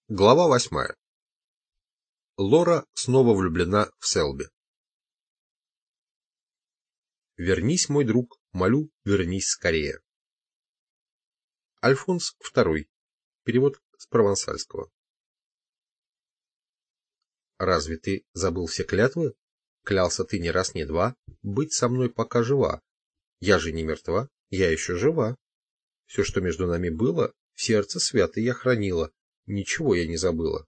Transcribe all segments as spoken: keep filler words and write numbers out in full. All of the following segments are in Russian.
Глава восьмая. Лора снова влюблена в Селби. Вернись, мой друг, молю, вернись скорее. Альфонс второй. Перевод с провансальского. Разве ты забыл все клятвы? Клялся ты не раз, не два, быть со мной пока жива. Я же не мертва, я еще жива. Все, что между нами было, в сердце свято я хранила, ничего я не забыла.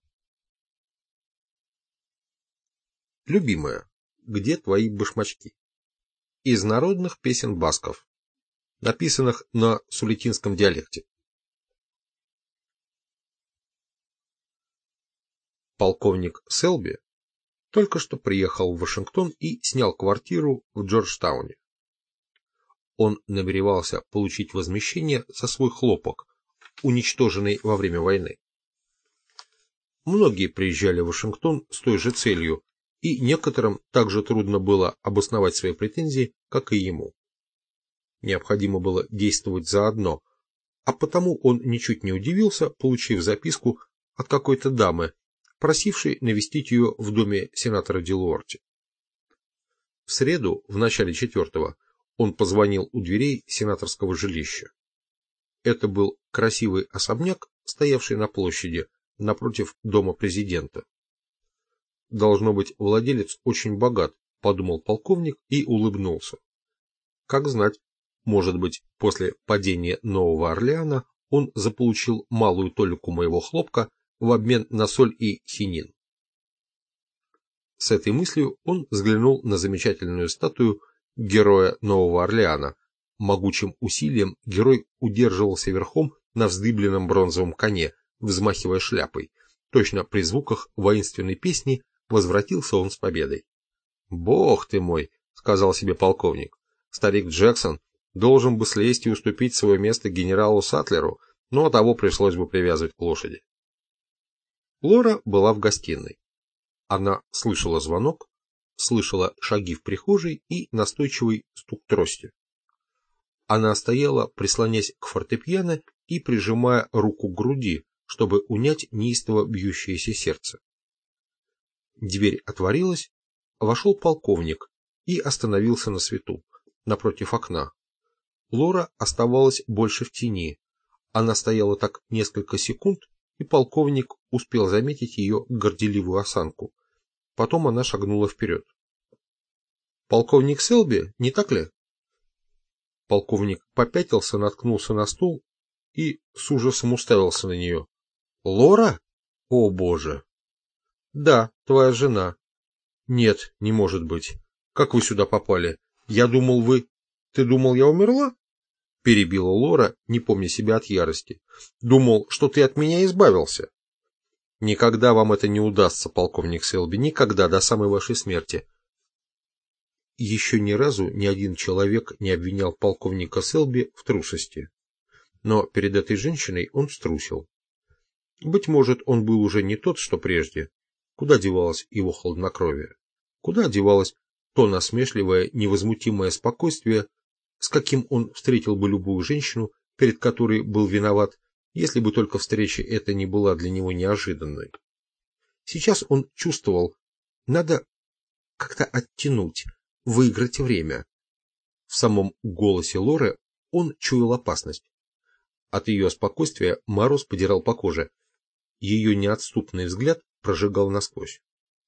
Любимая, где твои башмачки? Из народных песен басков, написанных на сулетинском диалекте. Полковник Селби только что приехал в Вашингтон и снял квартиру в Джорджтауне. Он намеревался получить возмещение за свой хлопок, уничтоженный во время войны. Многие приезжали в Вашингтон с той же целью, и некоторым также трудно было обосновать свои претензии, как и ему. Необходимо было действовать заодно, а потому он ничуть не удивился, получив записку от какой-то дамы, просившей навестить ее в доме сенатора Дилуорти. В среду, в начале четвертого, он позвонил у дверей сенаторского жилища. Это был красивый особняк, стоявший на площади, напротив дома президента. Должно быть, владелец очень богат, подумал полковник и улыбнулся. Как знать, может быть, после падения Нового Орлеана он заполучил малую толику моего хлопка в обмен на соль и хинин. С этой мыслью он взглянул на замечательную статую героя Нового Орлеана. Могучим усилием герой удерживался верхом на вздыбленном бронзовом коне, взмахивая шляпой. Точно при звуках воинственной песни возвратился он с победой. «Бог ты мой!» — сказал себе полковник. «Старик Джексон должен бы слезть и уступить свое место генералу Сатлеру, но того пришлось бы привязывать к лошади». Лора была в гостиной. Она слышала звонок, слышала шаги в прихожей и настойчивый стук трости. Она стояла, прислонясь к фортепиано и прижимая руку к груди, чтобы унять неистово бьющееся сердце. Дверь отворилась, вошел полковник и остановился на свету, напротив окна. Лора оставалась больше в тени. Она стояла так несколько секунд, и полковник успел заметить ее горделивую осанку. Потом она шагнула вперед. «Полковник Селби, не так ли?» Полковник попятился, наткнулся на стул и с ужасом уставился на нее. «Лора? О, Боже!» «Да, твоя жена». «Нет, не может быть. Как вы сюда попали? Я думал, вы... Ты думал, я умерла?» Перебила Лора, не помня себя от ярости. «Думал, что ты от меня избавился». «Никогда вам это не удастся, полковник Селби, никогда, до самой вашей смерти». Еще ни разу ни один человек не обвинял полковника Селби в трусости. Но перед этой женщиной он струсил. Быть может, он был уже не тот, что прежде. Куда девалось его хладнокровие? Куда девалось то насмешливое, невозмутимое спокойствие, с каким он встретил бы любую женщину, перед которой был виноват, если бы только встреча эта не была для него неожиданной? Сейчас он чувствовал, надо как-то оттянуть, выиграть время. В самом голосе Лоры он чуял опасность. От ее спокойствия мороз подирал по коже. Ее неотступный взгляд прожигал насквозь.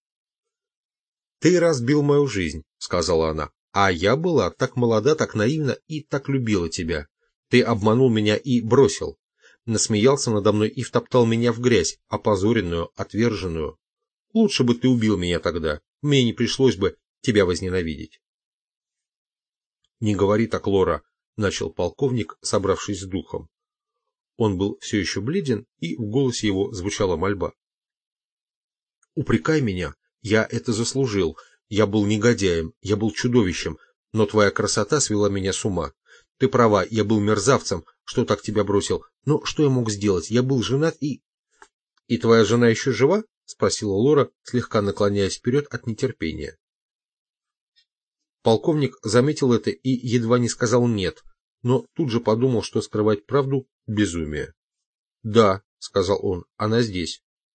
«Ты разбил мою жизнь», — сказала она, — «а я была так молода, так наивна и так любила тебя. Ты обманул меня и бросил, насмеялся надо мной и втоптал меня в грязь, опозоренную, отверженную. Лучше бы ты убил меня тогда, мне не пришлось бы тебя возненавидеть». «Не говори так, Лора», — начал полковник, собравшись с духом. Он был все еще бледен, и в голосе его звучала мольба. «Упрекай меня, я это заслужил, я был негодяем, я был чудовищем, но твоя красота свела меня с ума. Ты права, я был мерзавцем, что так тебя бросил, но что я мог сделать, я был женат и...» «И твоя жена еще жива?» — спросила Лора, слегка наклоняясь вперед от нетерпения. Полковник заметил это и едва не сказал «нет», но тут же подумал, что скрывать правду — безумие. «Да», — сказал он, — «она здесь.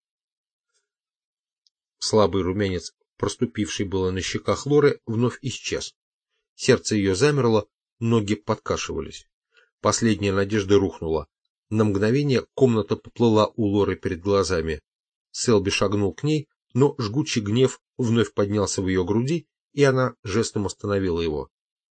Слабый румянец, проступивший было на щеках Лоры, вновь исчез. Сердце ее замерло, ноги подкашивались. Последняя надежда рухнула. На мгновение комната поплыла у Лоры перед глазами. Селби шагнул к ней, но жгучий гнев вновь поднялся в ее груди, и она жестом остановила его.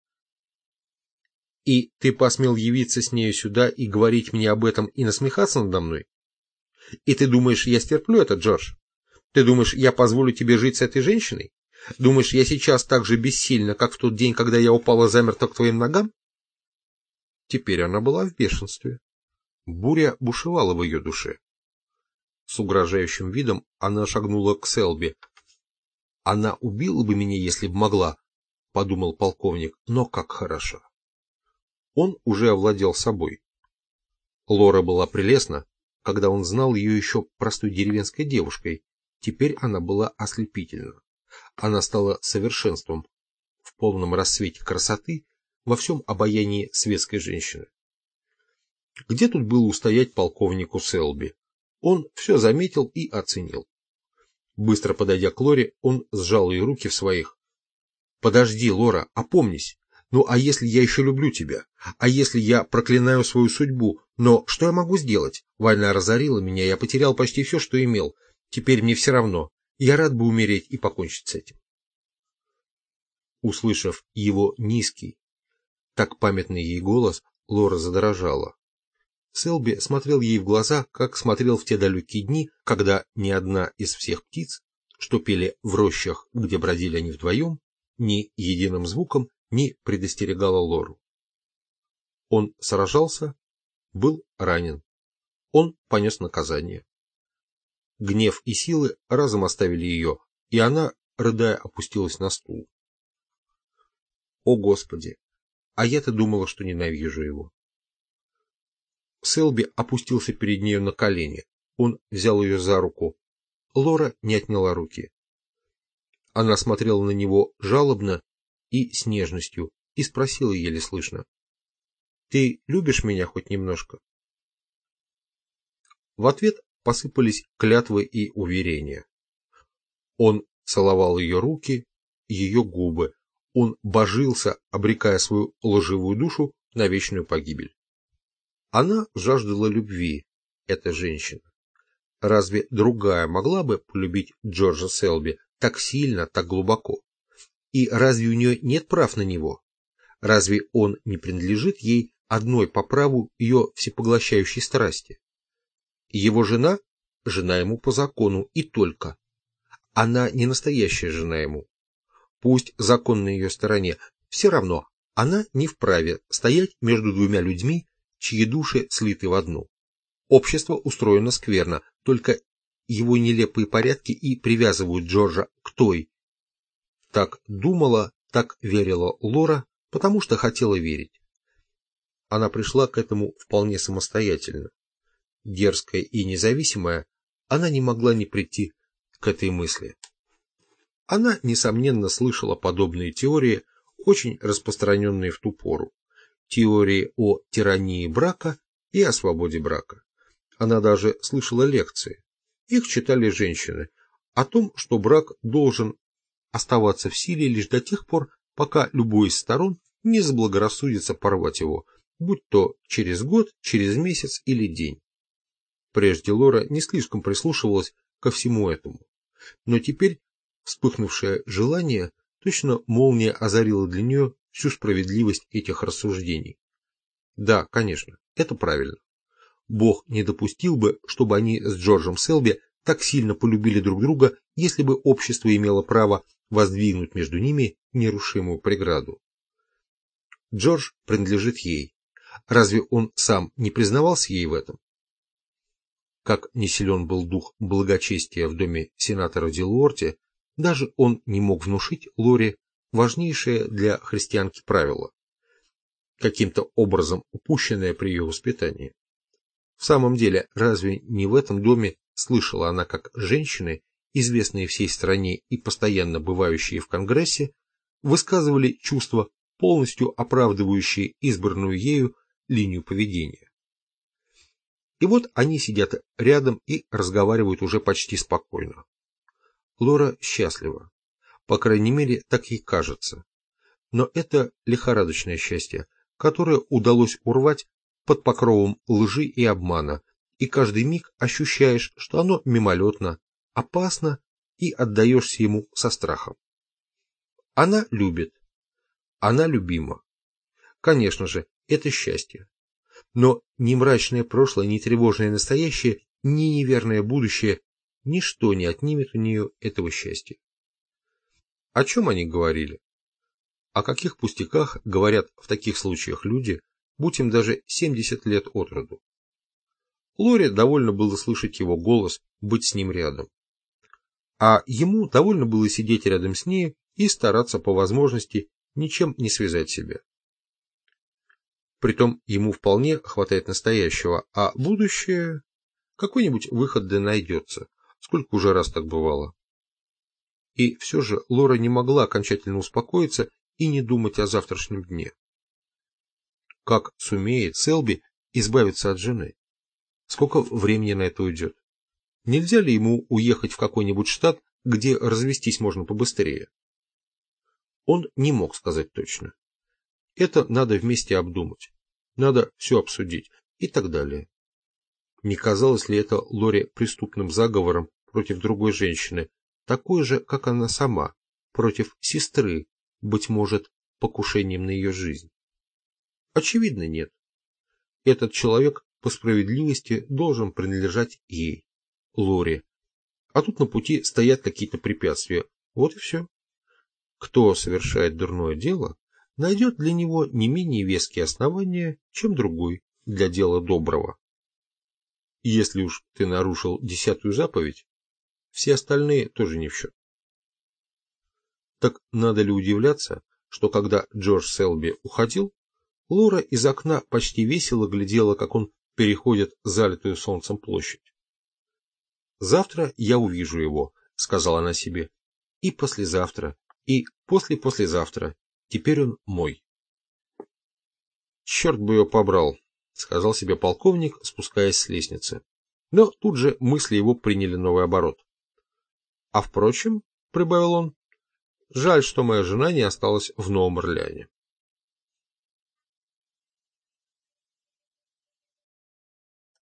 «И ты посмел явиться с нею сюда и говорить мне об этом и насмехаться надо мной? И ты думаешь, я стерплю это, Джордж? Ты думаешь, я позволю тебе жить с этой женщиной? Думаешь, я сейчас так же бессильна, как в тот день, когда я упала замертво к твоим ногам?» Теперь она была в бешенстве. Буря бушевала в ее душе. С угрожающим видом она шагнула к Селби. «Она убила бы меня, если б могла», — подумал полковник, — «но как хорошо». Он уже овладел собой. Лора была прелестна, когда он знал ее еще простой деревенской девушкой. Теперь она была ослепительна. Она стала совершенством, в полном расцвете красоты, во всем обаянии светской женщины. Где тут было устоять полковнику Селби? Он все заметил и оценил. Быстро подойдя к Лоре, он сжал ее руки в своих. «Подожди, Лора, опомнись. Ну а если я еще люблю тебя? А если я проклинаю свою судьбу? Но что я могу сделать? Война разорила меня, я потерял почти все, что имел. Теперь мне все равно. Я рад бы умереть и покончить с этим». Услышав его низкий, так памятный ей голос, Лора задрожала. Селби смотрел ей в глаза, как смотрел в те далекие дни, когда ни одна из всех птиц, что пели в рощах, где бродили они вдвоем, ни единым звуком не предостерегала Лору. Он сражался, был ранен. Он понес наказание. Гнев и силы разом оставили ее, и она, рыдая, опустилась на стул. О, Господи! А я-то думала, что ненавижу его. Селби опустился перед нею на колени. Он взял ее за руку. Лора не отняла руки. Она смотрела на него жалобно и с нежностью и спросила еле слышно: «Ты любишь меня хоть немножко?» В ответ посыпались клятвы и уверения. Он целовал ее руки, ее губы. Он божился, обрекая свою лживую душу на вечную погибель. Она жаждала любви, эта женщина. Разве другая могла бы полюбить Джорджа Селби так сильно, так глубоко? И разве у нее нет прав на него? Разве он не принадлежит ей одной по праву ее всепоглощающей страсти? Его жена – жена ему по закону и только. Она не настоящая жена ему. Пусть закон на ее стороне, все равно она не вправе стоять между двумя людьми, чьи души слиты в одну. Общество устроено скверно, только его нелепые порядки и привязывают Джорджа к той. Так думала, так верила Лора, потому что хотела верить. Она пришла к этому вполне самостоятельно. Дерзкая и независимая, она не могла не прийти к этой мысли. Она, несомненно, слышала подобные теории, очень распространенные в ту пору. Теории о тирании брака и о свободе брака. Она даже слышала лекции. Их читали женщины. О том, что брак должен оставаться в силе лишь до тех пор, пока любой из сторон не заблагорассудится порвать его, будь то через год, через месяц или день. Прежде Лора не слишком прислушивалась ко всему этому. Но теперь вспыхнувшее желание, точно молния, озарило для нее всю справедливость этих рассуждений. Да, конечно, это правильно. Бог не допустил бы, чтобы они с Джорджем Селби так сильно полюбили друг друга, если бы общество имело право воздвигнуть между ними нерушимую преграду. Джордж принадлежит ей. Разве он сам не признавался ей в этом? Как не силен был дух благочестия в доме сенатора Дилуорти, даже он не мог внушить Лоре важнейшее для христианки правило, каким-то образом упущенное при ее воспитании. В самом деле, разве не в этом доме слышала она, как женщины, известные всей стране и постоянно бывающие в Конгрессе, высказывали чувства, полностью оправдывающие избранную ею линию поведения? И вот они сидят рядом и разговаривают уже почти спокойно. Лора счастлива. По крайней мере, так ей кажется. Но это лихорадочное счастье, которое удалось урвать под покровом лжи и обмана, и каждый миг ощущаешь, что оно мимолетно, опасно, и отдаешься ему со страхом. Она любит. Она любима. Конечно же, это счастье. Но ни мрачное прошлое, ни тревожное настоящее, ни неверное будущее, ничто не отнимет у нее этого счастья. О чем они говорили? О каких пустяках говорят в таких случаях люди, будь им даже семьдесят лет от роду? Лоре довольно было слышать его голос, быть с ним рядом. А ему довольно было сидеть рядом с ней и стараться по возможности ничем не связать себя. Притом ему вполне хватает настоящего, а будущее... Какой-нибудь выход да найдется, сколько уже раз так бывало. И все же Лора не могла окончательно успокоиться и не думать о завтрашнем дне. Как сумеет Селби избавиться от жены? Сколько времени на это уйдет? Нельзя ли ему уехать в какой-нибудь штат, где развестись можно побыстрее? Он не мог сказать точно. Это надо вместе обдумать, надо все обсудить и так далее. Не казалось ли это Лоре преступным заговором против другой женщины, такой же, как она сама, против сестры, быть может, покушением на ее жизнь? Очевидно, нет. Этот человек по справедливости должен принадлежать ей, Лоре. А тут на пути стоят какие-то препятствия. Вот и все. Кто совершает дурное дело, найдет для него не менее веские основания, чем другой для дела доброго. Если уж ты нарушил десятую заповедь, все остальные тоже не в счет. Так надо ли удивляться, что когда Джордж Селби уходил, Лора из окна почти весело глядела, как он переходит залитую солнцем площадь. «Завтра я увижу его», — сказала она себе, — «и послезавтра, и после-послезавтра. Теперь он мой». «Черт бы ее побрал», — сказал себе полковник, спускаясь с лестницы. Но тут же мысли его приняли новый оборот. «А впрочем», — прибавил он, — «жаль, что моя жена не осталась в Новом Орлеане».